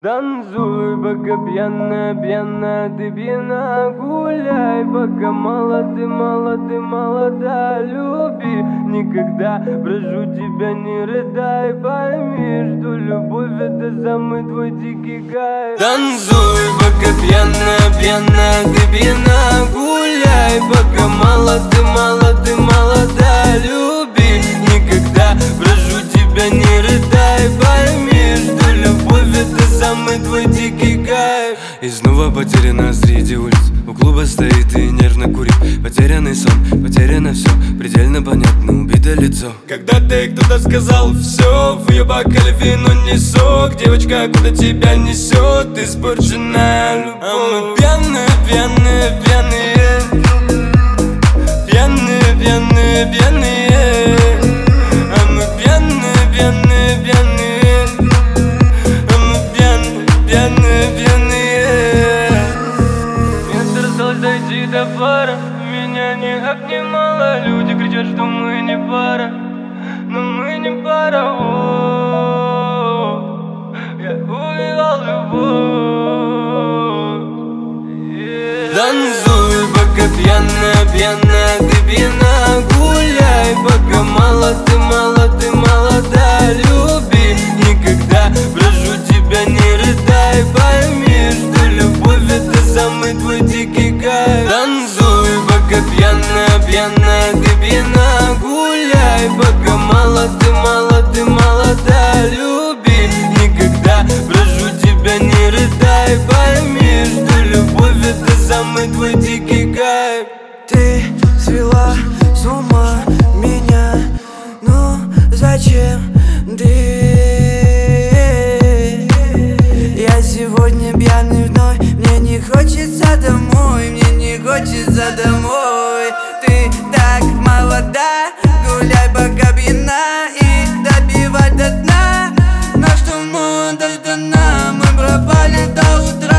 Танцуй, пока пьяная, пьяная, ты пьяна. Гуляй, пока молода, люби никогда. Прошу тебя, не рыдай, пойми, что любовь это самый твой дикий кайф. Танцуй, пока пьяная, пьяная, ты пьяна. Гуляй, пока молода, люби никогда. Прошу тебя, не рыдай, пойми, что любовь это самый твой дикий кайф. И снова потеряна среди улиц. У клуба стоит и нервно курит. Потерянный сон, потеряно все. Предельно понятно, убито лицо. Когда-то кто-то сказал все, в ее бокале вино не сок. Девочка, куда тебя несет испорченная любовь. А мы пьяные, пьяные, пьяные. Пьяные, пьяные, пьяные. А мы пьяные, пьяные, пьяные. А мы пьяные, пьяные, пьяные. Мне старалась дойти до пара. Меня не обнимала. Люди кричат, что мы не пара. Но мы не пара. Я убивал любовь. Танцуй, пока пьяная, пьяная, ты пьяна. Гуляй, пока молода, люби никогда. Прошу тебя, не рыдай, пойми, что любовь это самый твой дикий кайф. Танцуй, пока пьяная, пьяная, ты пьяна. Гуляй, пока молода, люби никогда. Прошу тебя, не рыдай, пойми, что любовь это самый твой дикий кайф. Ты свела с ума меня, ну зачем ты? Я сегодня пьяный вновь, мне не хочется домой, мне не хочется домой. Ты так молода, гуляй пока пьяна и добивай до дна. Но что молодость дана, мы пропали до утра.